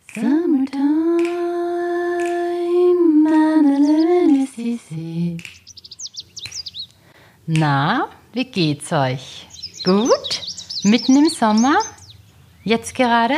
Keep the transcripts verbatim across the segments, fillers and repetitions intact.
Summertime, Madeleine ist easy. Na, wie geht's euch? Gut? Mitten im Sommer? Jetzt gerade?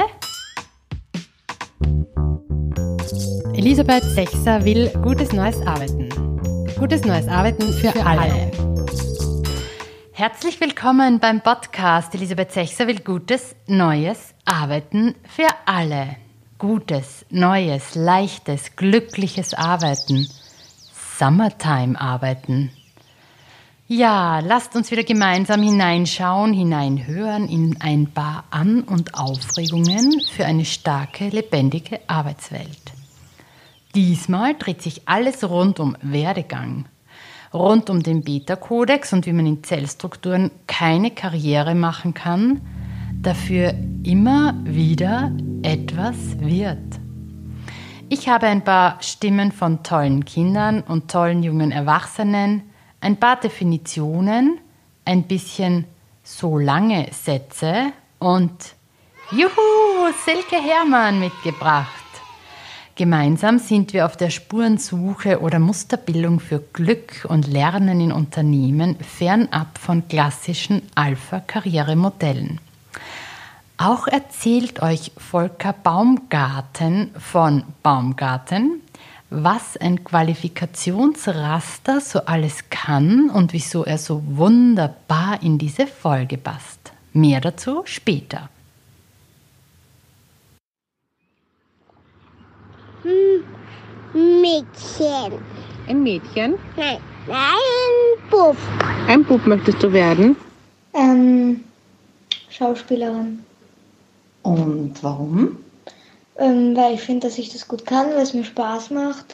Elisabeth Sechser will gutes neues Arbeiten. Gutes neues Arbeiten für, für alle. alle. Herzlich willkommen beim Podcast Elisabeth Sechser will gutes neues Arbeiten für alle. Gutes, neues, leichtes, glückliches Arbeiten. Summertime-Arbeiten. Ja, lasst uns wieder gemeinsam hineinschauen, hineinhören in ein paar An- und Aufregungen für eine starke, lebendige Arbeitswelt. Diesmal dreht sich alles rund um Werdegang, rund um den Beta-Kodex und wie man in Zellstrukturen keine Karriere machen kann, dafür immer wieder etwas wird. Ich habe ein paar Stimmen von tollen Kindern und tollen jungen Erwachsenen, ein paar Definitionen, ein bisschen so lange Sätze und juhu, Silke Herrmann mitgebracht. Gemeinsam sind wir auf der Spurensuche oder Musterbildung für Glück und Lernen in Unternehmen fernab von klassischen Alpha-Karrieremodellen. Auch erzählt euch Volker Baumgarten von Baumgarten, was ein Qualifikationsraster so alles kann und wieso er so wunderbar in diese Folge passt. Mehr dazu später. Mädchen. Ein Mädchen? Nein, ein Bub. Ein Bub möchtest du werden? Ähm, Schauspielerin. Und warum? Ähm, weil ich finde, dass ich das gut kann, weil es mir Spaß macht.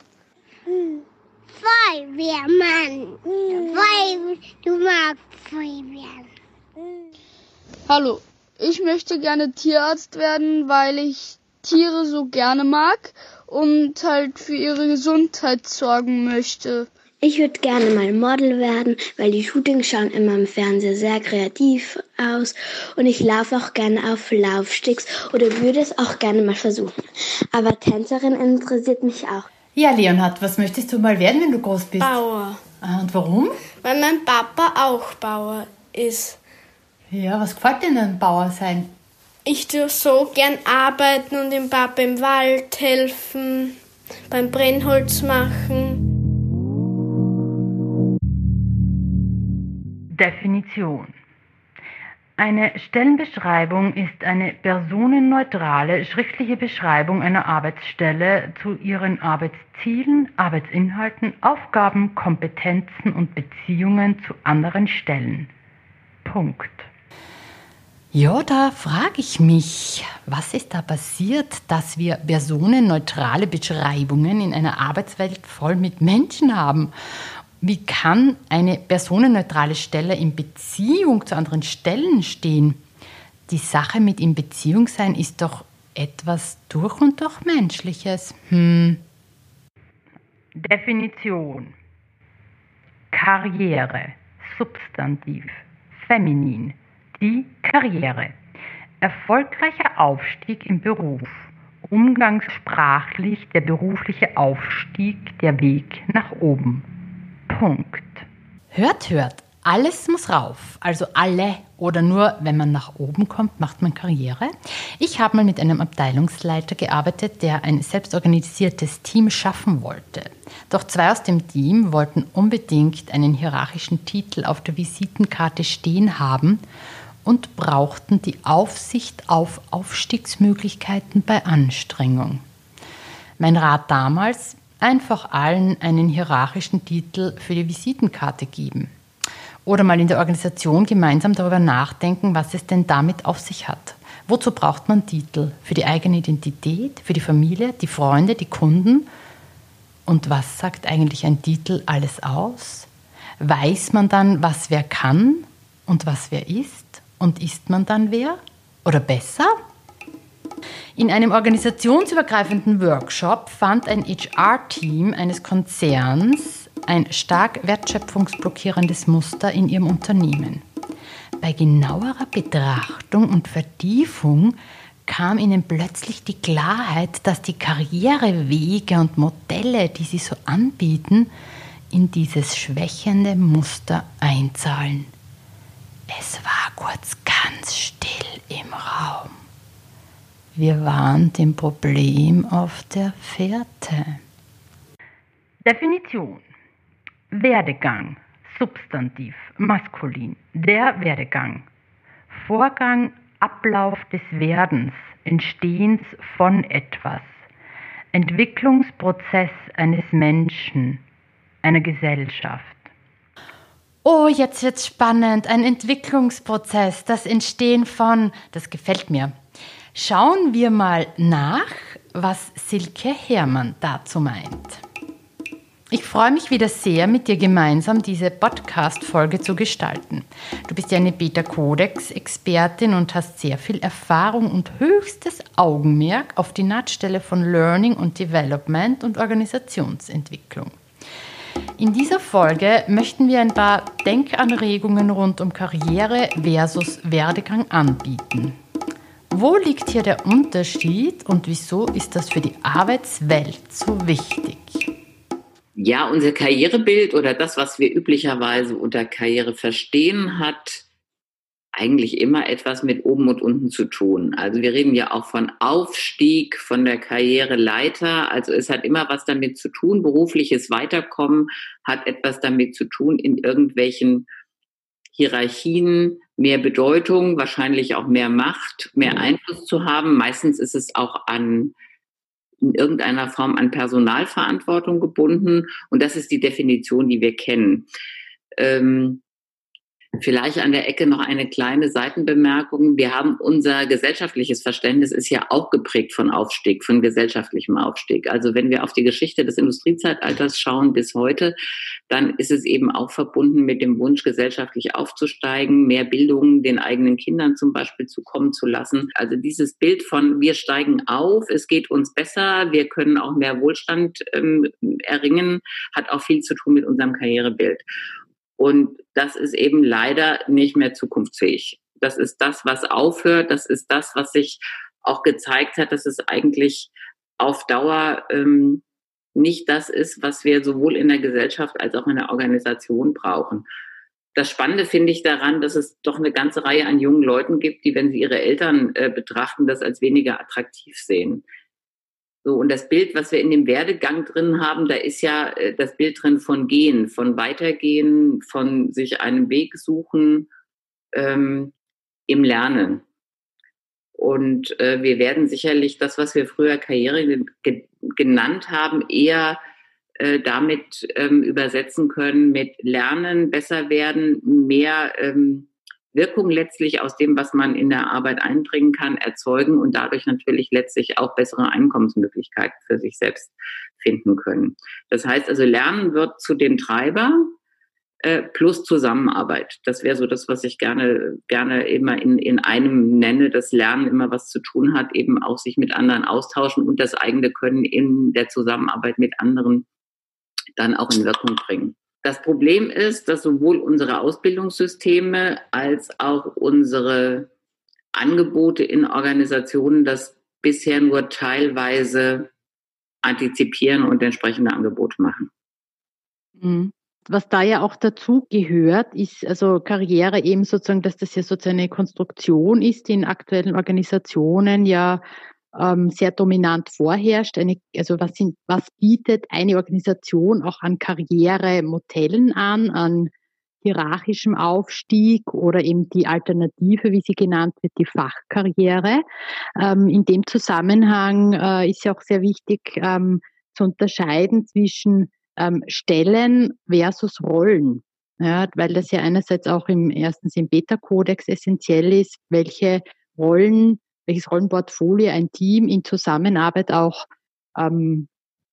Feuerwehrmann. Weil du magst Feuerwehren. Hallo, ich möchte gerne Tierarzt werden, weil ich Tiere so gerne mag und halt für ihre Gesundheit sorgen möchte. Ich würde gerne mal Model werden, weil die Shootings schauen immer im Fernsehen sehr kreativ aus und ich laufe auch gerne auf Laufsticks oder würde es auch gerne mal versuchen. Aber Tänzerin interessiert mich auch. Ja, Leonhard, was möchtest du mal werden, wenn du groß bist? Bauer. Ah, und warum? Weil mein Papa auch Bauer ist. Ja, was gefällt dir denn an Bauer sein? Ich tue so gern arbeiten und dem Papa im Wald helfen, beim Brennholz machen. Definition. Eine Stellenbeschreibung ist eine personenneutrale schriftliche Beschreibung einer Arbeitsstelle zu ihren Arbeitszielen, Arbeitsinhalten, Aufgaben, Kompetenzen und Beziehungen zu anderen Stellen. Punkt. Ja, da frage ich mich, was ist da passiert, dass wir personenneutrale Beschreibungen in einer Arbeitswelt voll mit Menschen haben? Wie kann eine personenneutrale Stelle in Beziehung zu anderen Stellen stehen? Die Sache mit in Beziehung sein ist doch etwas durch und durch Menschliches. Hm. Definition. Karriere, Substantiv, feminin, die Karriere. Erfolgreicher Aufstieg im Beruf. Umgangssprachlich der berufliche Aufstieg, der Weg nach oben. Punkt. Hört, hört, alles muss rauf. Also alle oder nur, wenn man nach oben kommt, macht man Karriere. Ich habe mal mit einem Abteilungsleiter gearbeitet, der ein selbstorganisiertes Team schaffen wollte. Doch zwei aus dem Team wollten unbedingt einen hierarchischen Titel auf der Visitenkarte stehen haben und brauchten die Aufsicht auf Aufstiegsmöglichkeiten bei Anstrengung. Mein Rat damals: einfach allen einen hierarchischen Titel für die Visitenkarte geben. Oder mal in der Organisation gemeinsam darüber nachdenken, was es denn damit auf sich hat. Wozu braucht man Titel? Für die eigene Identität, für die Familie, die Freunde, die Kunden? Und was sagt eigentlich ein Titel alles aus? Weiß man dann, was wer kann und was wer ist? Und ist man dann wer? Oder besser? In einem organisationsübergreifenden Workshop fand ein H R-Team eines Konzerns ein stark wertschöpfungsblockierendes Muster in ihrem Unternehmen. Bei genauerer Betrachtung und Vertiefung kam ihnen plötzlich die Klarheit, dass die Karrierewege und Modelle, die sie so anbieten, in dieses schwächende Muster einzahlen. Es war kurz ganz still im Raum. Wir waren dem Problem auf der Fährte. Definition. Werdegang. Substantiv. Maskulin. Der Werdegang. Vorgang, Ablauf des Werdens, Entstehens von etwas. Entwicklungsprozess eines Menschen, einer Gesellschaft. Oh, jetzt wird's spannend. Ein Entwicklungsprozess, das Entstehen von, das gefällt mir. Schauen wir mal nach, was Silke Herrmann dazu meint. Ich freue mich wieder sehr, mit dir gemeinsam diese Podcast-Folge zu gestalten. Du bist ja eine Beta-Codex-Expertin und hast sehr viel Erfahrung und höchstes Augenmerk auf die Nahtstelle von Learning und Development und Organisationsentwicklung. In dieser Folge möchten wir ein paar Denkanregungen rund um Karriere versus Werdegang anbieten. Wo liegt hier der Unterschied und wieso ist das für die Arbeitswelt so wichtig? Ja, unser Karrierebild oder das, was wir üblicherweise unter Karriere verstehen, hat eigentlich immer etwas mit oben und unten zu tun. Also wir reden ja auch von Aufstieg, von der Karriereleiter. Also es hat immer was damit zu tun. Berufliches Weiterkommen hat etwas damit zu tun, in irgendwelchen Hierarchien mehr Bedeutung, wahrscheinlich auch mehr Macht, mehr Einfluss zu haben. Meistens ist es auch an in irgendeiner Form an Personalverantwortung gebunden. Und das ist die Definition, die wir kennen. Ähm, vielleicht an der Ecke noch eine kleine Seitenbemerkung. Wir haben unser gesellschaftliches Verständnis ist ja auch geprägt von Aufstieg, von gesellschaftlichem Aufstieg. Also wenn wir auf die Geschichte des Industriezeitalters schauen bis heute, dann ist es eben auch verbunden mit dem Wunsch, gesellschaftlich aufzusteigen, mehr Bildung den eigenen Kindern zum Beispiel zukommen zu lassen. Also dieses Bild von wir steigen auf, es geht uns besser, wir können auch mehr Wohlstand ähm, erringen, hat auch viel zu tun mit unserem Karrierebild. Und das ist eben leider nicht mehr zukunftsfähig. Das ist das, was aufhört. Das ist das, was sich auch gezeigt hat, dass es eigentlich auf Dauer ähm, nicht das ist, was wir sowohl in der Gesellschaft als auch in der Organisation brauchen. Das Spannende finde ich daran, dass es doch eine ganze Reihe an jungen Leuten gibt, die, wenn sie ihre Eltern äh, betrachten, das als weniger attraktiv sehen. So, und das Bild, was wir in dem Werdegang drin haben, da ist ja äh, das Bild drin von Gehen, von Weitergehen, von sich einen Weg suchen ähm, im Lernen. Und äh, wir werden sicherlich das, was wir früher Karriere ge- genannt haben, eher äh, damit ähm, übersetzen können mit Lernen, besser werden, mehr ähm, Wirkung letztlich aus dem, was man in der Arbeit einbringen kann, erzeugen und dadurch natürlich letztlich auch bessere Einkommensmöglichkeiten für sich selbst finden können. Das heißt also, Lernen wird zu dem Treiber äh, plus Zusammenarbeit. Das wäre so das, was ich gerne gerne immer in, in einem nenne, dass Lernen immer was zu tun hat, eben auch sich mit anderen austauschen und das eigene Können in der Zusammenarbeit mit anderen dann auch in Wirkung bringen. Das Problem ist, dass sowohl unsere Ausbildungssysteme als auch unsere Angebote in Organisationen das bisher nur teilweise antizipieren und entsprechende Angebote machen. Was da ja auch dazu gehört, ist also Karriere eben sozusagen, dass das ja sozusagen eine Konstruktion ist, die in aktuellen Organisationen ja ähm, sehr dominant vorherrscht. Eine, also was, sind, was bietet eine Organisation auch an Karrieremodellen an, an hierarchischem Aufstieg oder eben die Alternative, wie sie genannt wird, die Fachkarriere. Ähm, in dem Zusammenhang äh, ist ja auch sehr wichtig ähm, zu unterscheiden zwischen ähm, Stellen versus Rollen. Ja, weil das ja einerseits auch im erstens im Beta-Kodex essentiell ist, welche Rollen, welches Rollenportfolio ein Team in Zusammenarbeit auch ähm,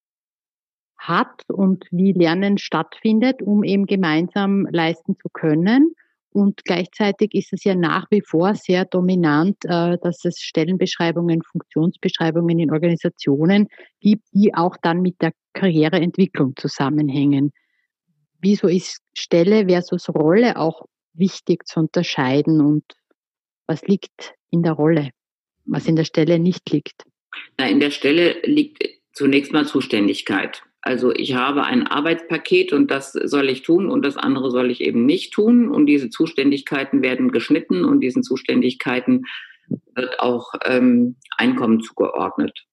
hat und wie Lernen stattfindet, um eben gemeinsam leisten zu können. Und gleichzeitig ist es ja nach wie vor sehr dominant, äh, dass es Stellenbeschreibungen, Funktionsbeschreibungen in Organisationen gibt, die auch dann mit der Karriereentwicklung zusammenhängen. Wieso ist Stelle versus Rolle auch wichtig zu unterscheiden und was liegt in der Rolle? was in der Stelle nicht liegt? Na, in der Stelle liegt zunächst mal Zuständigkeit. Also ich habe ein Arbeitspaket und das soll ich tun und das andere soll ich eben nicht tun. Und diese Zuständigkeiten werden geschnitten und diesen Zuständigkeiten wird auch ähm, Einkommen zugeordnet.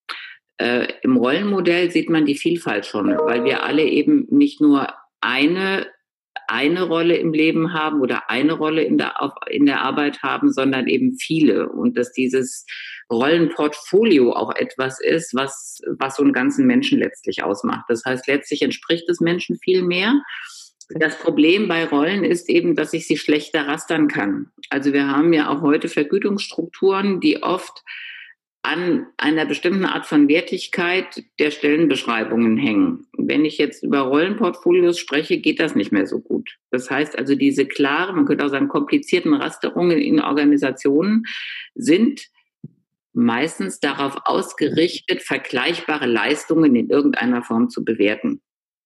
Äh, im Rollenmodell sieht man die Vielfalt schon, weil wir alle eben nicht nur eine eine Rolle im Leben haben oder eine Rolle in der, auf, in der Arbeit haben, sondern eben viele. Und dass dieses Rollenportfolio auch etwas ist, was, was so einen ganzen Menschen letztlich ausmacht. Das heißt, letztlich entspricht es Menschen viel mehr. Das Problem bei Rollen ist eben, dass ich sie schlechter rastern kann. Also wir haben ja auch heute Vergütungsstrukturen, die oft an einer bestimmten Art von Wertigkeit der Stellenbeschreibungen hängen. Wenn ich jetzt über Rollenportfolios spreche, geht das nicht mehr so gut. Das heißt also, diese klaren, man könnte auch sagen, komplizierten Rasterungen in Organisationen sind meistens darauf ausgerichtet, vergleichbare Leistungen in irgendeiner Form zu bewerten.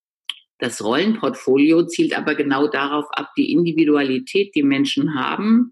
Das Rollenportfolio zielt aber genau darauf ab, die Individualität, die Menschen haben,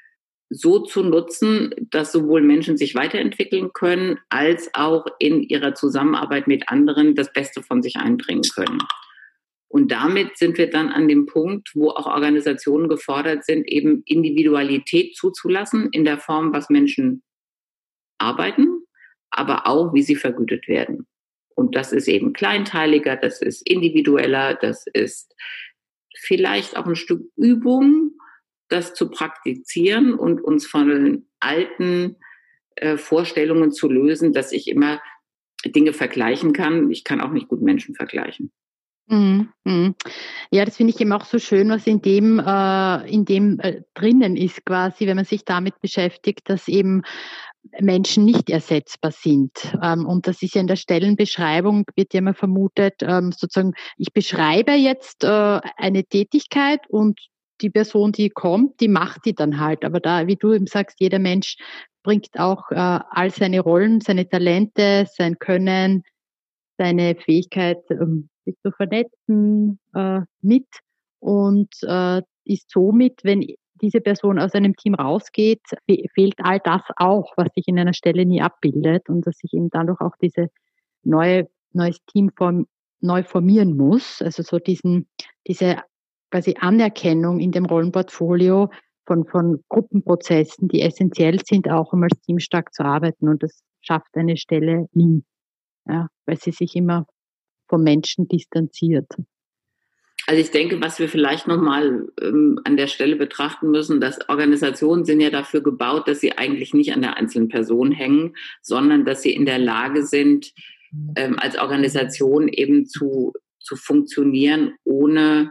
so zu nutzen, dass sowohl Menschen sich weiterentwickeln können, als auch in ihrer Zusammenarbeit mit anderen das Beste von sich einbringen können. Und damit sind wir dann an dem Punkt, wo auch Organisationen gefordert sind, eben Individualität zuzulassen in der Form, was Menschen arbeiten, aber auch, wie sie vergütet werden. Und das ist eben kleinteiliger, das ist individueller, das ist vielleicht auch ein Stück Übung, das zu praktizieren und uns von alten äh, Vorstellungen zu lösen, dass ich immer Dinge vergleichen kann. Ich kann auch nicht gut Menschen vergleichen. Mhm, mhm. Ja, das finde ich eben auch so schön, was in dem, äh, in dem äh, drinnen ist quasi, wenn man sich damit beschäftigt, dass eben Menschen nicht ersetzbar sind. Ähm, und das ist ja in der Stellenbeschreibung, wird ja immer vermutet, ähm, sozusagen, ich beschreibe jetzt äh, eine Tätigkeit und die Person, die kommt, die macht die dann halt. Aber da, wie du eben sagst, jeder Mensch bringt auch äh, all seine Rollen, seine Talente, sein Können, seine Fähigkeit, ähm, sich zu vernetzen, äh, mit und äh, ist somit, wenn diese Person aus einem Team rausgeht, fe- fehlt all das auch, was sich in einer Stelle nie abbildet und dass sich eben dadurch auch diese neue neues Team form, neu formieren muss. Also so diesen diese quasi Anerkennung in dem Rollenportfolio von, von Gruppenprozessen, die essentiell sind, auch um als Team stark zu arbeiten. Und das schafft eine Stelle nie, ja, weil sie sich immer vom Menschen distanziert. Also ich denke, was wir vielleicht nochmal ähm, an der Stelle betrachten müssen, dass Organisationen sind ja dafür gebaut, dass sie eigentlich nicht an der einzelnen Person hängen, sondern dass sie in der Lage sind, ähm, als Organisation eben zu, zu funktionieren, ohne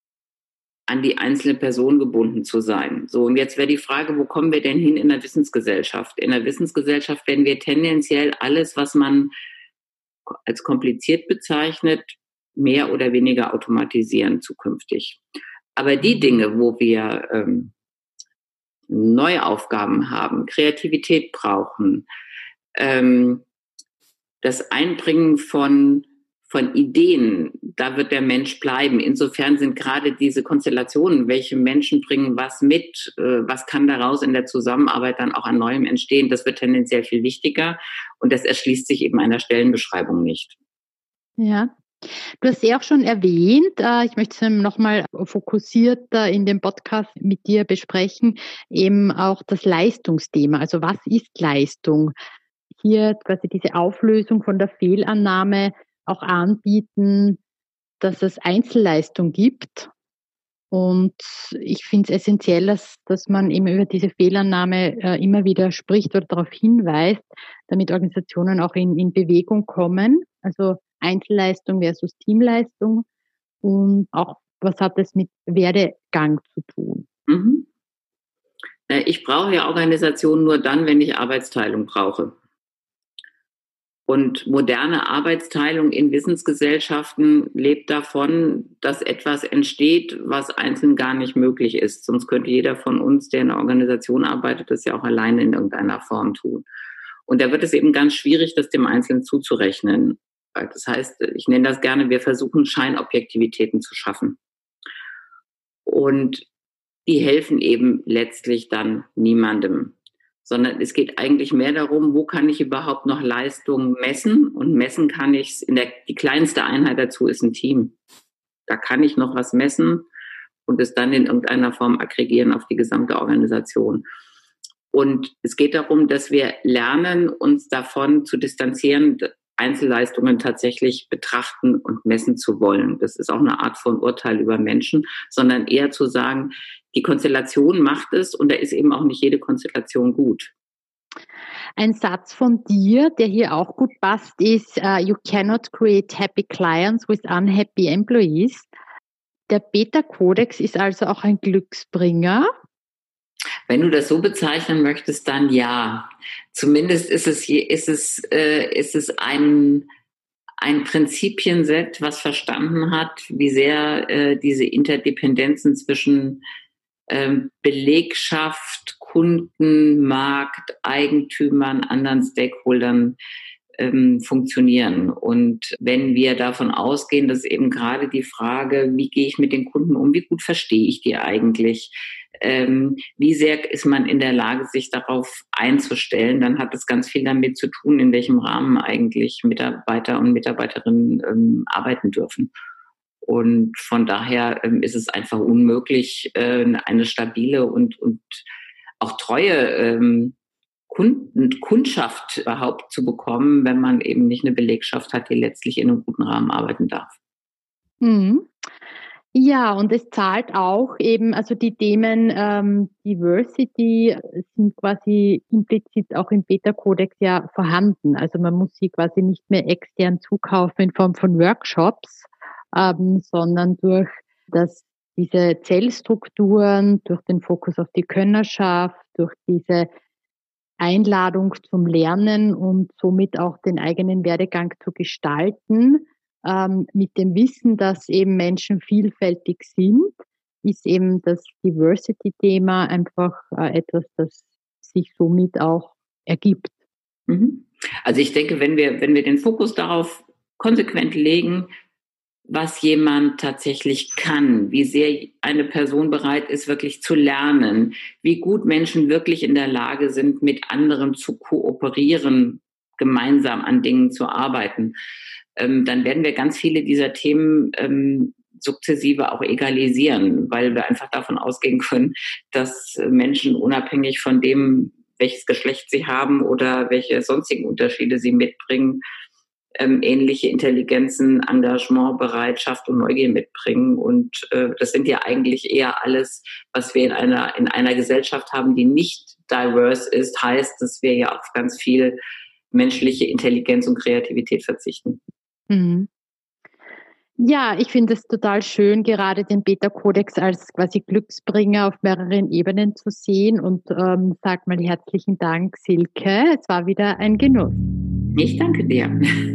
an die einzelne Person gebunden zu sein. So, und jetzt wäre die Frage, wo kommen wir denn hin in der Wissensgesellschaft? In der Wissensgesellschaft werden wir tendenziell alles, was man als kompliziert bezeichnet, mehr oder weniger automatisieren zukünftig. Aber die Dinge, wo wir ähm, neue Aufgaben haben, Kreativität brauchen, ähm, das Einbringen von von Ideen, da wird der Mensch bleiben. Insofern sind gerade diese Konstellationen, welche Menschen bringen was mit, äh, was kann daraus in der Zusammenarbeit dann auch an Neuem entstehen, das wird tendenziell viel wichtiger und das erschließt sich eben einer Stellenbeschreibung nicht. Ja. Du hast ja auch schon erwähnt, äh, ich möchte es nochmal fokussierter in dem Podcast mit dir besprechen, eben auch das Leistungsthema. Also was ist Leistung? Hier quasi diese Auflösung von der Fehlannahme auch anbieten, dass es Einzelleistung gibt. Und ich finde es essentiell, dass, dass man eben über diese Fehlannahme äh, immer wieder spricht oder darauf hinweist, damit Organisationen auch in, in Bewegung kommen. Also Einzelleistung versus Teamleistung und auch, was hat das mit Werdegang zu tun? Mhm. Ich brauche ja Organisationen nur dann, wenn ich Arbeitsteilung brauche. Und moderne Arbeitsteilung in Wissensgesellschaften lebt davon, dass etwas entsteht, was einzeln gar nicht möglich ist. Sonst könnte jeder von uns, der in einer Organisation arbeitet, das ja auch alleine in irgendeiner Form tun. Und da wird es eben ganz schwierig, das dem Einzelnen zuzurechnen. Das heißt, ich nenne das gerne, wir versuchen Scheinobjektivitäten zu schaffen. Und die helfen eben letztlich dann niemandem. sondern es geht eigentlich mehr darum, wo kann ich überhaupt noch Leistungen messen? Und messen kann ich es, in der, die kleinste Einheit dazu ist ein Team. Da kann ich noch was messen und es dann in irgendeiner Form aggregieren auf die gesamte Organisation. Und es geht darum, dass wir lernen, uns davon zu distanzieren, Einzelleistungen tatsächlich betrachten und messen zu wollen. Das ist auch eine Art von Urteil über Menschen, sondern eher zu sagen, die Konstellation macht es und da ist eben auch nicht jede Konstellation gut. Ein Satz von dir, der hier auch gut passt, ist, uh, you cannot create happy clients with unhappy employees. Der Beta-Kodex ist also auch ein Glücksbringer. Wenn du das so bezeichnen möchtest, dann ja. Zumindest ist es, ist es, äh, ist es ein, ein Prinzipienset, was verstanden hat, wie sehr äh, diese Interdependenzen zwischen ähm, Belegschaft, Kunden, Markt, Eigentümern, anderen Stakeholdern ähm, funktionieren. Und wenn wir davon ausgehen, dass eben gerade die Frage, wie gehe ich mit den Kunden um, wie gut verstehe ich die eigentlich, Ähm, wie sehr ist man in der Lage, sich darauf einzustellen, dann hat es ganz viel damit zu tun, in welchem Rahmen eigentlich Mitarbeiter und Mitarbeiterinnen ähm, arbeiten dürfen. Und von daher ähm, ist es einfach unmöglich, äh, eine stabile und, und auch treue ähm, Kunden, Kundschaft überhaupt zu bekommen, wenn man eben nicht eine Belegschaft hat, die letztlich in einem guten Rahmen arbeiten darf. Mhm. Ja, und es zahlt auch eben, also die Themen ähm, Diversity sind quasi implizit auch im Beta-Kodex ja vorhanden. Also man muss sie quasi nicht mehr extern zukaufen in Form von Workshops, ähm, sondern durch das, diese Zellstrukturen, durch den Fokus auf die Könnerschaft, durch diese Einladung zum Lernen und somit auch den eigenen Werdegang zu gestalten, mit dem Wissen, dass eben Menschen vielfältig sind, ist eben das Diversity-Thema einfach äh, etwas, das sich somit auch ergibt. Also ich denke, wenn wir, wenn wir den Fokus darauf konsequent legen, was jemand tatsächlich kann, wie sehr eine Person bereit ist, wirklich zu lernen, wie gut Menschen wirklich in der Lage sind, mit anderen zu kooperieren, gemeinsam an Dingen zu arbeiten, dann werden wir ganz viele dieser Themen ähm, sukzessive auch egalisieren, weil wir einfach davon ausgehen können, dass Menschen unabhängig von dem, welches Geschlecht sie haben oder welche sonstigen Unterschiede sie mitbringen, ähm, ähnliche Intelligenzen, Engagement, Bereitschaft und Neugier mitbringen. Und äh, das sind ja eigentlich eher alles, was wir in einer, in einer Gesellschaft haben, die nicht diverse ist, heißt, dass wir ja auf ganz viel menschliche Intelligenz und Kreativität verzichten. Mhm. Ja, ich finde es total schön, gerade den Beta-Kodex als quasi Glücksbringer auf mehreren Ebenen zu sehen und ähm, sag mal herzlichen Dank, Silke. Es war wieder ein Genuss. Ich danke dir.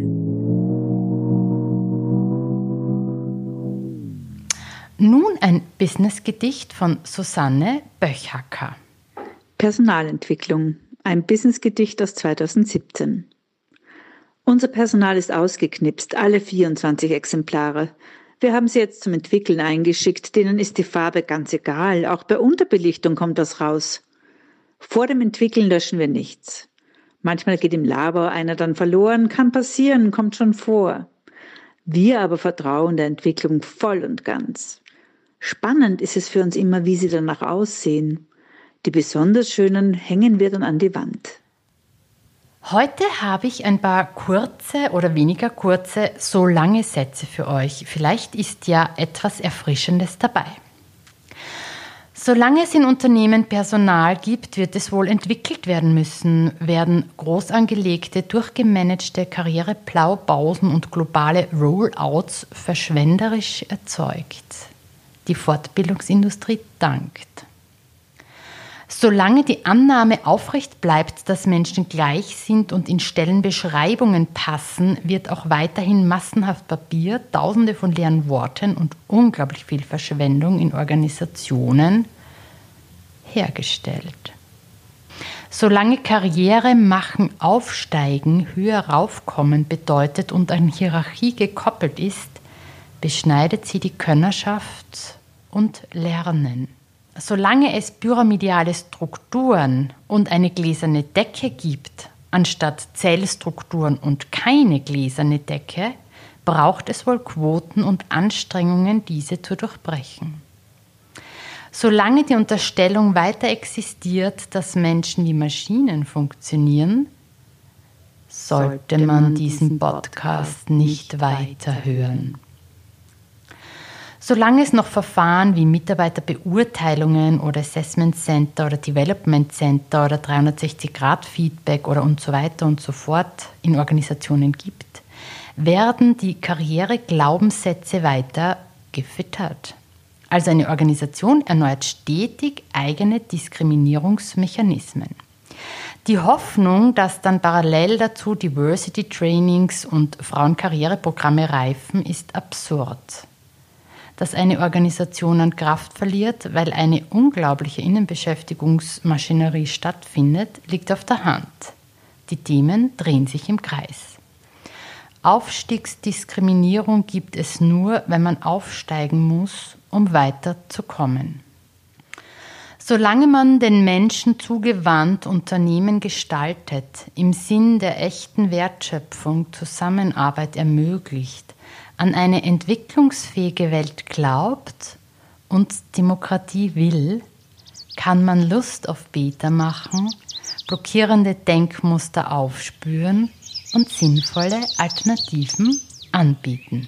Nun ein Businessgedicht von Susanne Böchhacker. Personalentwicklung, ein Businessgedicht aus zweitausendsiebzehn. Unser Personal ist ausgeknipst, alle vierundzwanzig Exemplare. Wir haben sie jetzt zum Entwickeln eingeschickt, denen ist die Farbe ganz egal, auch bei Unterbelichtung kommt was raus. Vor dem Entwickeln löschen wir nichts. Manchmal geht im Labor einer dann verloren, kann passieren, kommt schon vor. Wir aber vertrauen der Entwicklung voll und ganz. Spannend ist es für uns immer, wie sie danach aussehen. Die besonders schönen hängen wir dann an die Wand. Heute habe ich ein paar kurze oder weniger kurze, so lange Sätze für euch. Vielleicht ist ja etwas Erfrischendes dabei. Solange es in Unternehmen Personal gibt, wird es wohl entwickelt werden müssen, werden groß angelegte, durchgemanagte Karriereplaubausen und globale Rollouts verschwenderisch erzeugt. Die Fortbildungsindustrie dankt. Solange die Annahme aufrecht bleibt, dass Menschen gleich sind und in Stellenbeschreibungen passen, wird auch weiterhin massenhaft Papier, Tausende von leeren Worten und unglaublich viel Verschwendung in Organisationen hergestellt. Solange Karriere machen, aufsteigen, höher raufkommen bedeutet und an Hierarchie gekoppelt ist, beschneidet sie die Könnerschaft und Lernen. Solange es pyramidale Strukturen und eine gläserne Decke gibt, anstatt Zellstrukturen und keine gläserne Decke, braucht es wohl Quoten und Anstrengungen, diese zu durchbrechen. Solange die Unterstellung weiter existiert, dass Menschen wie Maschinen funktionieren, sollte man diesen Podcast nicht weiterhören. Solange es noch Verfahren wie Mitarbeiterbeurteilungen oder Assessment Center oder Development Center oder dreihundertsechzig Grad Feedback oder und so weiter und so fort in Organisationen gibt, werden die Karriereglaubenssätze weiter gefüttert. Also eine Organisation erneuert stetig eigene Diskriminierungsmechanismen. Die Hoffnung, dass dann parallel dazu Diversity Trainings und Frauenkarriereprogramme reifen, ist absurd. Dass eine Organisation an Kraft verliert, weil eine unglaubliche Innenbeschäftigungsmaschinerie stattfindet, liegt auf der Hand. Die Themen drehen sich im Kreis. Aufstiegsdiskriminierung gibt es nur, wenn man aufsteigen muss, um weiterzukommen. Solange man den Menschen zugewandt Unternehmen gestaltet, im Sinn der echten Wertschöpfung Zusammenarbeit ermöglicht, an eine entwicklungsfähige Welt glaubt und Demokratie will, kann man Lust auf Beta machen, blockierende Denkmuster aufspüren und sinnvolle Alternativen anbieten.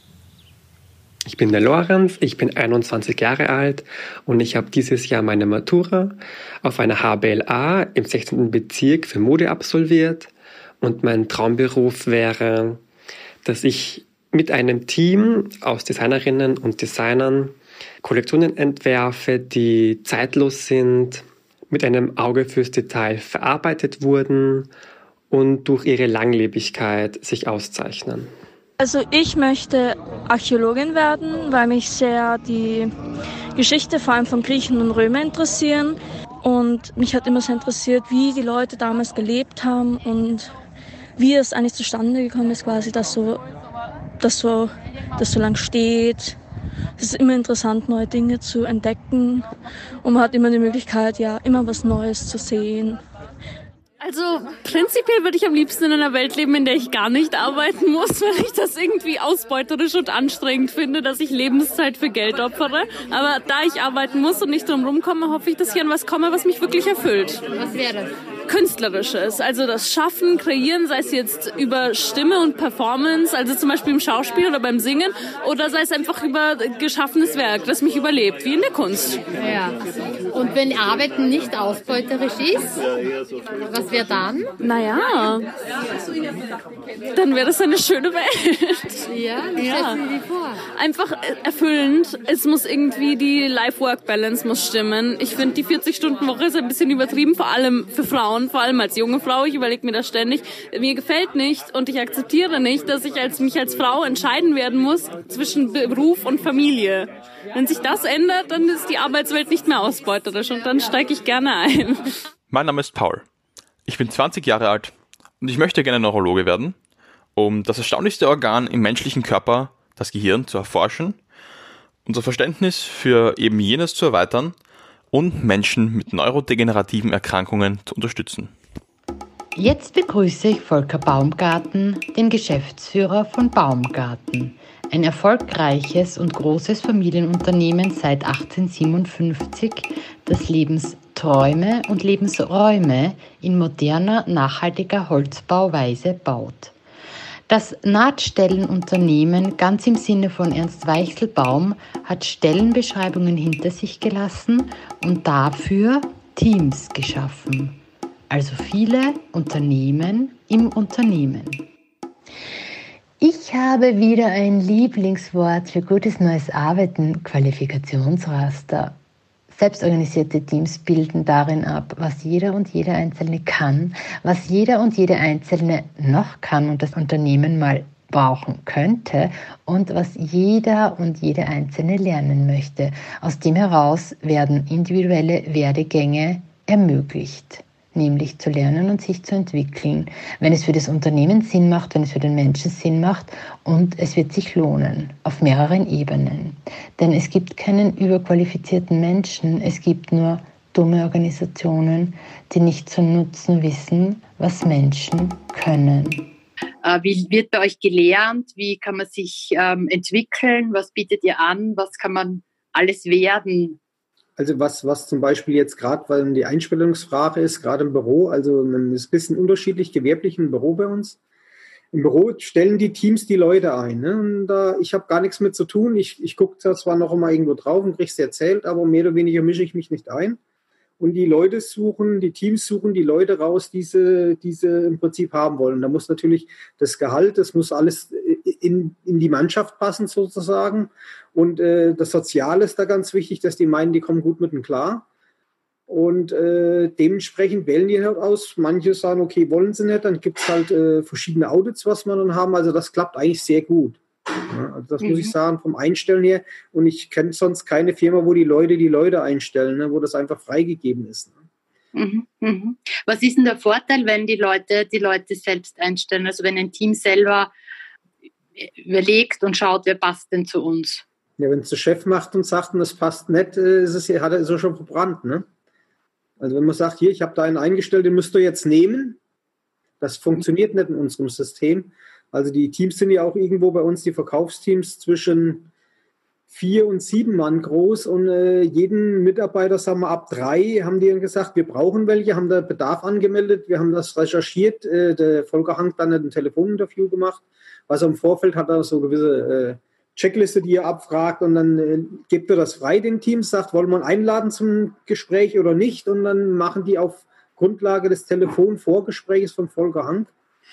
Ich bin der Lorenz, ich bin einundzwanzig Jahre alt und ich habe dieses Jahr meine Matura auf einer H B L A im sechzehnten Bezirk für Mode absolviert und mein Traumberuf wäre, dass ich mit einem Team aus Designerinnen und Designern Kollektionen entwerfe, die zeitlos sind, mit einem Auge fürs Detail verarbeitet wurden und durch ihre Langlebigkeit sich auszeichnen. Also ich möchte Archäologin werden, weil mich sehr die Geschichte vor allem von Griechen und Römern interessieren. Und mich hat immer sehr interessiert, wie die Leute damals gelebt haben und wie es eigentlich zustande gekommen ist, quasi, dass so, dass so, das so lang steht. Es ist immer interessant, neue Dinge zu entdecken. Und man hat immer die Möglichkeit, ja, immer was Neues zu sehen. Also prinzipiell würde ich am liebsten in einer Welt leben, in der ich gar nicht arbeiten muss, weil ich das irgendwie ausbeuterisch und anstrengend finde, dass ich Lebenszeit für Geld opfere. Aber da ich arbeiten muss und nicht drum rumkomme, hoffe ich, dass ich an was komme, was mich wirklich erfüllt. Was wäre das? Künstlerisches, also das Schaffen, Kreieren, sei es jetzt über Stimme und Performance, also zum Beispiel im Schauspiel oder beim Singen, oder sei es einfach über geschaffenes Werk, das mich überlebt, wie in der Kunst. Ja. Und wenn Arbeiten nicht ausbeuterisch ist, was wäre dann? Naja, dann wäre das eine schöne Welt. Ja, wie ja. stellst du dir die vor? Einfach erfüllend. Es muss irgendwie, die Life-Work-Balance muss stimmen. Ich finde, die vierzig-Stunden-Woche ist ein bisschen übertrieben, vor allem für Frauen, vor allem als junge Frau. Ich überlege mir das ständig. Mir gefällt nicht und ich akzeptiere nicht, dass ich als, mich als Frau entscheiden werden muss zwischen Beruf und Familie. Wenn sich das ändert, dann ist die Arbeitswelt nicht mehr ausbeuterisch und dann steige ich gerne ein. Mein Name ist Paul. Ich bin zwanzig Jahre alt und ich möchte gerne Neurologe werden, um das erstaunlichste Organ im menschlichen Körper, das Gehirn, zu erforschen, unser Verständnis für eben jenes zu erweitern und Menschen mit neurodegenerativen Erkrankungen zu unterstützen. Jetzt begrüße ich Volker Baumgarten, den Geschäftsführer von Baumgarten, ein erfolgreiches und großes Familienunternehmen seit achtzehnhundertsiebenundfünfzig, das Lebensträume und Lebensräume in moderner, nachhaltiger Holzbauweise baut. Das Nahtstellenunternehmen, ganz im Sinne von Ernst Weichselbaum, hat Stellenbeschreibungen hinter sich gelassen und dafür Teams geschaffen. Also viele Unternehmen im Unternehmen. Ich habe wieder ein Lieblingswort für gutes neues Arbeiten, Qualifikationsraster. Selbstorganisierte Teams bilden darin ab, was jeder und jede Einzelne kann, was jeder und jede Einzelne noch kann und das Unternehmen mal brauchen könnte und was jeder und jede Einzelne lernen möchte. Aus dem heraus werden individuelle Werdegänge ermöglicht. nämlich zu lernen und sich zu entwickeln, wenn es für das Unternehmen Sinn macht, wenn es für den Menschen Sinn macht, und es wird sich lohnen, auf mehreren Ebenen. Denn es gibt keinen überqualifizierten Menschen, es gibt nur dumme Organisationen, die nicht zu nutzen wissen, was Menschen können. Wie wird bei euch gelernt? Wie kann man sich ähm, entwickeln? Was bietet ihr an? Was kann man alles werden? Also was, was zum Beispiel jetzt gerade, weil die Einstellungsfrage ist, gerade im Büro, also es ist ein bisschen unterschiedlich gewerblich im Büro bei uns. Im Büro stellen die Teams die Leute ein. Ne? Und da, ich habe gar nichts mit zu tun. Ich, ich gucke zwar noch immer irgendwo drauf und kriege es erzählt, aber mehr oder weniger mische ich mich nicht ein. Und die Leute suchen, die Teams suchen die Leute raus, die sie, die sie im Prinzip haben wollen. Da muss natürlich das Gehalt, das muss alles in, in die Mannschaft passen sozusagen. Und äh, das Soziale ist da ganz wichtig, dass die meinen, die kommen gut mit dem klar. Und äh, dementsprechend wählen die halt aus. Manche sagen, okay, wollen sie nicht. Dann gibt es halt äh, verschiedene Audits, was wir dann haben. Also das klappt eigentlich sehr gut. Ja, also das mhm. muss ich sagen, vom Einstellen her. Und ich kenne sonst keine Firma, wo die Leute die Leute einstellen, ne, wo das einfach freigegeben ist. Ne. Mhm, mhm. Was ist denn der Vorteil, wenn die Leute die Leute selbst einstellen? Also wenn ein Team selber überlegt und schaut, wer passt denn zu uns? Ja, wenn es der Chef macht und sagt, und das passt nicht, ist es, hat er es schon verbrannt. Ne? Also wenn man sagt, hier, ich habe da einen eingestellt, den müsst ihr jetzt nehmen, das funktioniert nicht in unserem System. Also die Teams sind ja auch irgendwo bei uns, die Verkaufsteams, zwischen vier und sieben Mann groß, und äh, jeden Mitarbeiter, sagen wir ab drei, haben die dann gesagt, wir brauchen welche, haben da Bedarf angemeldet, wir haben das recherchiert, äh, der Volker Hank dann hat ein Telefoninterview gemacht, was im Vorfeld hat er so gewisse äh, Checkliste, die er abfragt, und dann äh, gibt er das frei den Teams, sagt, wollen wir ihn einladen zum Gespräch oder nicht, und dann machen die auf Grundlage des Telefonvorgesprächs von Volker Hank,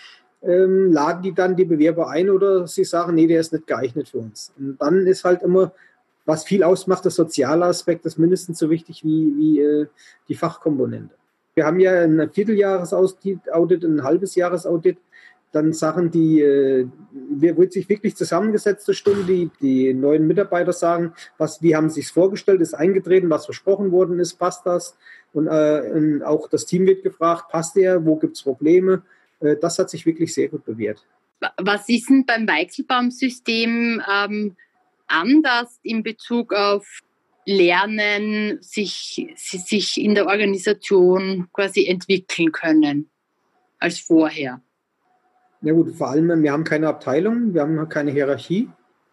Ähm, laden die dann die Bewerber ein, oder sie sagen, nee, der ist nicht geeignet für uns. Und dann ist halt immer, was viel ausmacht, der soziale Aspekt ist mindestens so wichtig wie, wie äh, die Fachkomponente. Wir haben ja ein Vierteljahres-Audit, ein halbes Jahresaudit, dann Sachen, die, äh, wird sich wirklich zusammengesetzt, eine Stunde, die, die neuen Mitarbeiter sagen, was, wie haben sie sich vorgestellt, ist eingetreten, was versprochen worden ist, passt das? Und äh, auch das Team wird gefragt, passt der, wo gibt es Probleme? Das hat sich wirklich sehr gut bewährt. Was ist denn beim Weichselbaum-System ähm, anders in Bezug auf Lernen, sich, sich in der Organisation quasi entwickeln können als vorher? Ja gut, vor allem, wir haben keine Abteilung, wir haben keine Hierarchie.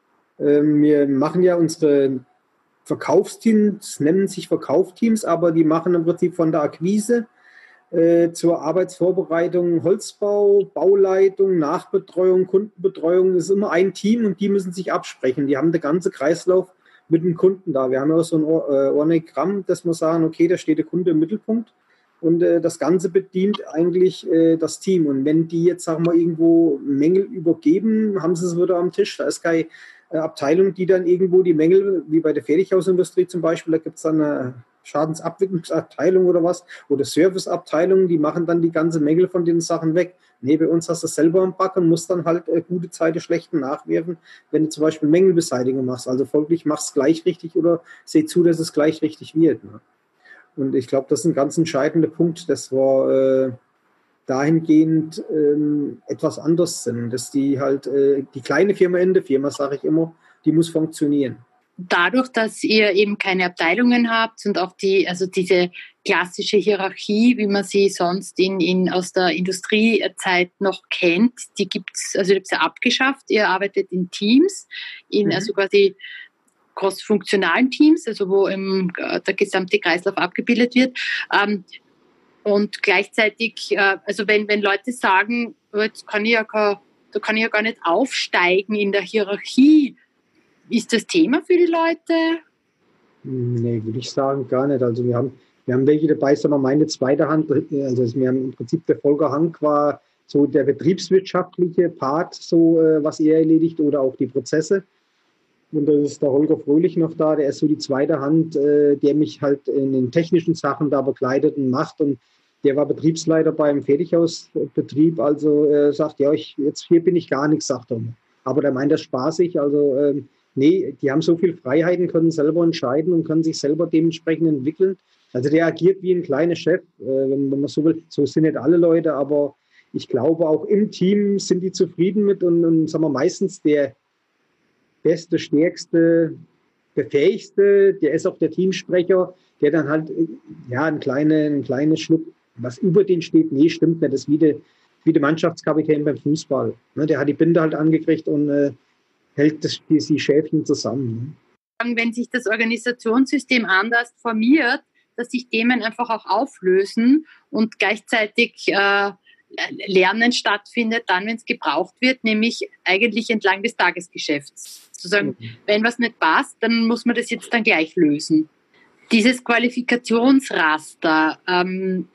Wir machen ja unsere Verkaufsteams, nennen sich Verkaufsteams, aber die machen im Prinzip von der Akquise Äh, zur Arbeitsvorbereitung, Holzbau, Bauleitung, Nachbetreuung, Kundenbetreuung. Das ist immer ein Team, und die müssen sich absprechen. Die haben den ganzen Kreislauf mit dem Kunden da. Wir haben ja auch so ein Organigramm, dass wir sagen, okay, da steht der Kunde im Mittelpunkt, und äh, das Ganze bedient eigentlich äh, das Team. Und wenn die jetzt, sagen wir, irgendwo Mängel übergeben, haben sie es wieder am Tisch. Da ist keine äh, Abteilung, die dann irgendwo die Mängel, wie bei der Fertighausindustrie zum Beispiel, da gibt es dann eine Schadensabwicklungsabteilung oder was, oder Serviceabteilung, die machen dann die ganze Mängel von den Sachen weg. Nee, bei uns hast du selber am Back und musst dann halt äh, gute Zeiten schlechten nachwerfen, wenn du zum Beispiel Mängelbeseitigung machst. Also folglich machst es gleich richtig oder seh zu, dass es gleich richtig wird. Ne? Und ich glaube, das ist ein ganz entscheidender Punkt, dass wir äh, dahingehend äh, etwas anders sind, dass die halt, äh, die kleine Firma in der Firma, sage ich immer, die muss funktionieren. Dadurch, dass ihr eben keine Abteilungen habt und auch die, also diese klassische Hierarchie, wie man sie sonst in, in, aus der Industriezeit noch kennt, die gibt's, also ihr habt sie abgeschafft. Ihr arbeitet in Teams, in, mhm. also quasi cross-funktionalen Teams, also wo im, der gesamte Kreislauf abgebildet wird. Ähm, und gleichzeitig, äh, also wenn, wenn Leute sagen, jetzt kann ich ja gar, da kann ich ja gar nicht aufsteigen in der Hierarchie, ist das Thema für die Leute? Nee, würde ich sagen, gar nicht. Also wir haben, wir haben welche dabei, sagen wir meine zweite Hand, also wir haben im Prinzip der Volker Hank war so der betriebswirtschaftliche Part, so was er erledigt, oder auch die Prozesse. Und da ist der Holger Fröhlich noch da, der ist so die zweite Hand, der mich halt in den technischen Sachen da begleitet und macht. Und der war Betriebsleiter beim Fertighausbetrieb, also äh, sagt, ja, ich, jetzt hier bin ich gar nichts, sagt er. Aber der meint das spaßig, also äh, nee, die haben so viel Freiheiten, können selber entscheiden und können sich selber dementsprechend entwickeln. Also der agiert wie ein kleiner Chef, äh, wenn, wenn man so will. So sind nicht alle Leute, aber ich glaube, auch im Team sind die zufrieden mit und, und sagen wir, meistens der beste, stärkste, befähigste, der ist auch der Teamsprecher, der dann halt, ja, ein kleiner ein kleine Schluck, was über den steht, nee, stimmt nicht, das ist wie der, wie der Mannschaftskapitän beim Fußball. Ne, der hat die Binde halt angekriegt und äh, hält das, die, die Schäfchen zusammen. Ne? Wenn sich das Organisationssystem anders formiert, dass sich Themen einfach auch auflösen und gleichzeitig äh, Lernen stattfindet, dann, wenn es gebraucht wird, nämlich eigentlich entlang des Tagesgeschäfts. Sozusagen, mhm. wenn was nicht passt, dann muss man das jetzt dann gleich lösen. Dieses Qualifikationsraster, ähm,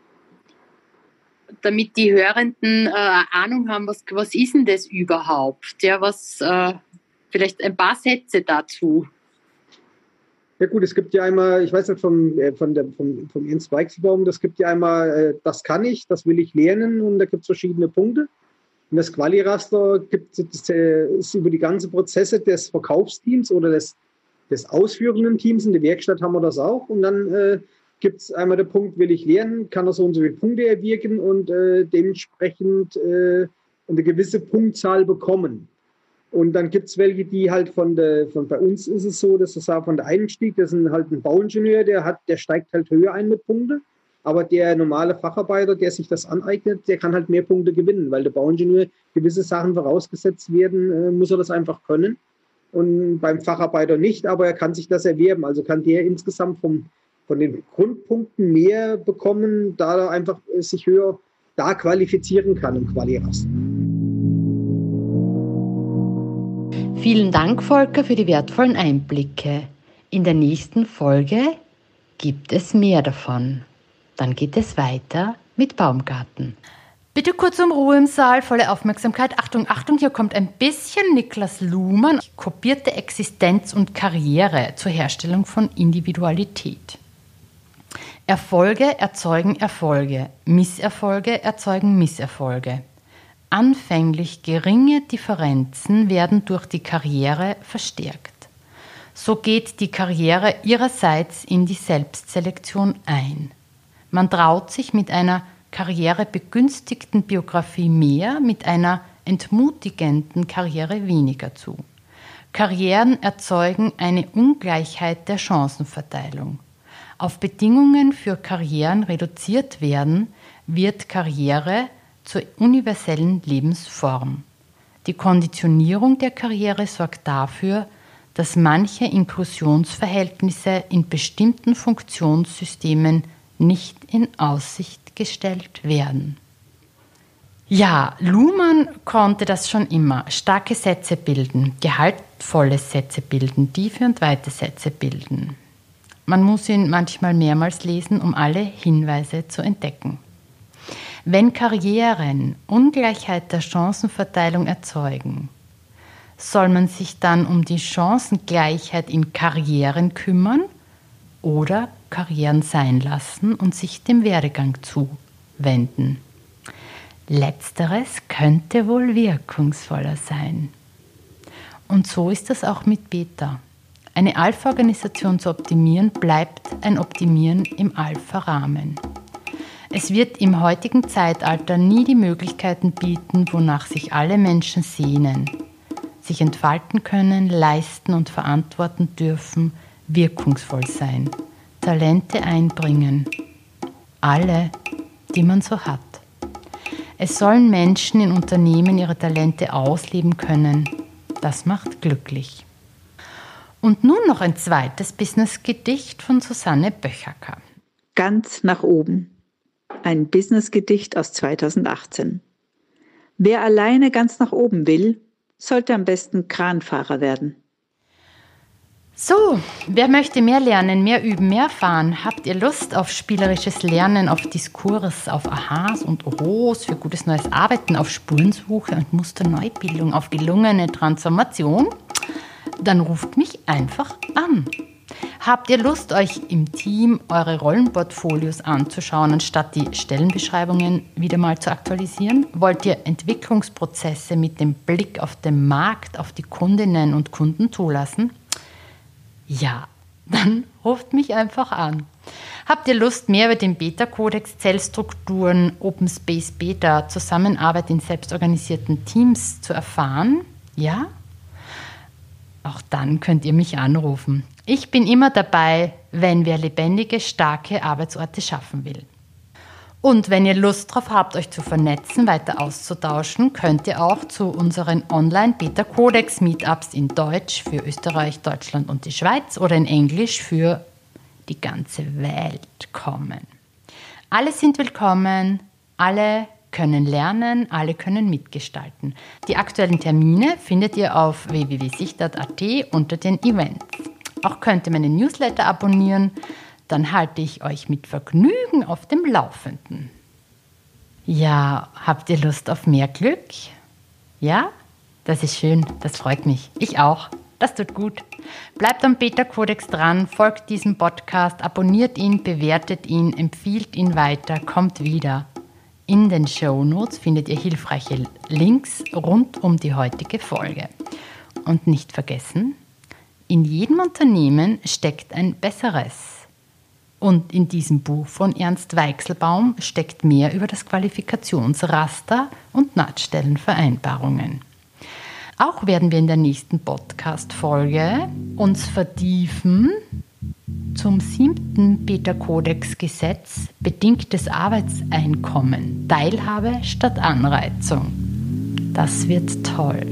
damit die Hörenden äh, Ahnung haben, was, was ist denn das überhaupt? Ja, was, äh, vielleicht ein paar Sätze dazu. Ja gut, es gibt ja einmal, ich weiß nicht, vom, äh, von der, vom, vom Jens Weichselbaum, das gibt ja einmal, äh, das kann ich, das will ich lernen und da gibt es verschiedene Punkte. Und das Quali-Raster gibt es äh, ist über die ganzen Prozesse des Verkaufsteams oder des, des ausführenden Teams. In der Werkstatt haben wir das auch. Und dann äh, gibt es einmal den Punkt, will ich lernen, kann er so und so viele Punkte erwirken und äh, dementsprechend äh, eine gewisse Punktzahl bekommen. Und dann gibt es welche, die halt von der, von bei uns ist es so, dass es auch von der Einstieg, das ist halt ein Bauingenieur, der hat, der steigt halt höher ein mit Punkte. Aber der normale Facharbeiter, der sich das aneignet, der kann halt mehr Punkte gewinnen, weil der Bauingenieur gewisse Sachen vorausgesetzt werden, äh, muss er das einfach können. Und beim Facharbeiter nicht, aber er kann sich das erwerben. Also kann der insgesamt vom, von den Grundpunkten mehr bekommen, da er einfach äh, sich höher da qualifizieren kann im Quali-Raster. Vielen Dank, Volker, für die wertvollen Einblicke. In der nächsten Folge gibt es mehr davon. Dann geht es weiter mit Baumgarten. Bitte kurz um Ruhe im Saal, volle Aufmerksamkeit. Achtung, Achtung, hier kommt ein bisschen Niklas Luhmann. Kopierte Existenz und Karriere zur Herstellung von Individualität. Erfolge erzeugen Erfolge, Misserfolge erzeugen Misserfolge. Anfänglich geringe Differenzen werden durch die Karriere verstärkt. So geht die Karriere ihrerseits in die Selbstselektion ein. Man traut sich mit einer karrierebegünstigten Biografie mehr, mit einer entmutigenden Karriere weniger zu. Karrieren erzeugen eine Ungleichheit der Chancenverteilung. Auf Bedingungen für Karrieren reduziert werden, wird Karriere zur universellen Lebensform. Die Konditionierung der Karriere sorgt dafür, dass manche Inklusionsverhältnisse in bestimmten Funktionssystemen nicht in Aussicht gestellt werden. Ja, Luhmann konnte das schon immer. Starke Sätze bilden, gehaltvolle Sätze bilden, tiefe und weite Sätze bilden. Man muss ihn manchmal mehrmals lesen, um alle Hinweise zu entdecken. Wenn Karrieren Ungleichheit der Chancenverteilung erzeugen, soll man sich dann um die Chancengleichheit in Karrieren kümmern oder Karrieren sein lassen und sich dem Werdegang zuwenden. Letzteres könnte wohl wirkungsvoller sein. Und so ist es auch mit Beta. Eine Alpha-Organisation zu optimieren, bleibt ein Optimieren im Alpha-Rahmen. Es wird im heutigen Zeitalter nie die Möglichkeiten bieten, wonach sich alle Menschen sehnen, sich entfalten können, leisten und verantworten dürfen, wirkungsvoll sein, Talente einbringen. Alle, die man so hat. Es sollen Menschen in Unternehmen ihre Talente ausleben können. Das macht glücklich. Und nun noch ein zweites Business-Gedicht von Susanne Böchacker. Ganz nach oben. Ein Business-Gedicht aus zweitausendachtzehn. Wer alleine ganz nach oben will, sollte am besten Kranfahrer werden. So, wer möchte mehr lernen, mehr üben, mehr erfahren? Habt ihr Lust auf spielerisches Lernen, auf Diskurs, auf Aha's und Ohos, für gutes neues Arbeiten, auf Spurensuche und Musterneubildung, auf gelungene Transformation? Dann ruft mich einfach an. Habt ihr Lust, euch im Team eure Rollenportfolios anzuschauen, anstatt die Stellenbeschreibungen wieder mal zu aktualisieren? Wollt ihr Entwicklungsprozesse mit dem Blick auf den Markt, auf die Kundinnen und Kunden zulassen? Ja, dann ruft mich einfach an. Habt ihr Lust, mehr über den Beta-Kodex, Zellstrukturen, Open Space Beta, Zusammenarbeit in selbstorganisierten Teams zu erfahren? Ja? Auch dann könnt ihr mich anrufen. Ich bin immer dabei, wenn wer lebendige, starke Arbeitsorte schaffen will. Und wenn ihr Lust drauf habt, euch zu vernetzen, weiter auszutauschen, könnt ihr auch zu unseren Online-Beta-Kodex-Meetups in Deutsch für Österreich, Deutschland und die Schweiz oder in Englisch für die ganze Welt kommen. Alle sind willkommen, alle können lernen, alle können mitgestalten. Die aktuellen Termine findet ihr auf w w w punkt sichtad punkt a t unter den Events. Auch könnt ihr meinen Newsletter abonnieren, dann halte ich euch mit Vergnügen auf dem Laufenden. Ja, habt ihr Lust auf mehr Glück? Ja? Das ist schön, das freut mich. Ich auch. Das tut gut. Bleibt am Beta-Kodex dran, folgt diesem Podcast, abonniert ihn, bewertet ihn, empfiehlt ihn weiter, kommt wieder. In den Shownotes findet ihr hilfreiche Links rund um die heutige Folge. Und nicht vergessen, in jedem Unternehmen steckt ein Besseres. Und in diesem Buch von Ernst Weichselbaum steckt mehr über das Qualifikationsraster und Nahtstellenvereinbarungen. Auch werden wir in der nächsten Podcast-Folge uns vertiefen zum siebten Beta-Kodex-Gesetz bedingtes Arbeitseinkommen, Teilhabe statt Anreizung. Das wird toll.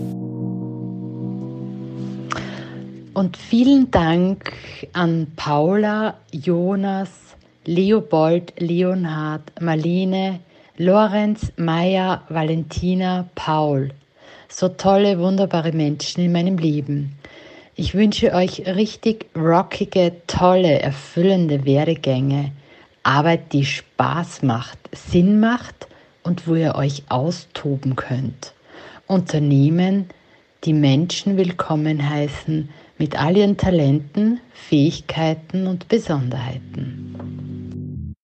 Und vielen Dank an Paula, Jonas, Leopold, Leonhard, Marlene, Lorenz, Maya, Valentina, Paul. So tolle, wunderbare Menschen in meinem Leben. Ich wünsche euch richtig rockige, tolle, erfüllende Werdegänge. Arbeit, die Spaß macht, Sinn macht und wo ihr euch austoben könnt. Unternehmen, die Menschen willkommen heißen mit all ihren Talenten, Fähigkeiten und Besonderheiten.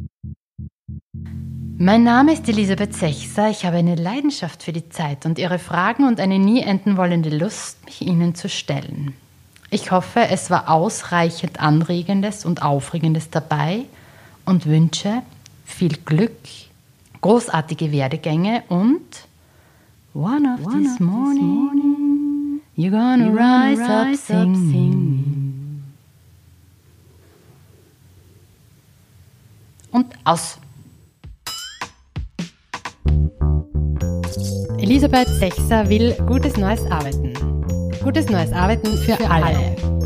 Mein Name ist Elisabeth Sechser. Ich habe eine Leidenschaft für die Zeit und ihre Fragen und eine nie enden wollende Lust, mich ihnen zu stellen. Ich hoffe, es war ausreichend Anregendes und Aufregendes dabei und wünsche viel Glück, großartige Werdegänge und one of one this of morning, morning you're gonna, you're gonna rise, rise up, sing. sing. Und aus. Elisabeth Sechser will gutes neues Arbeiten. Gutes neues Arbeiten für, für alle. alle.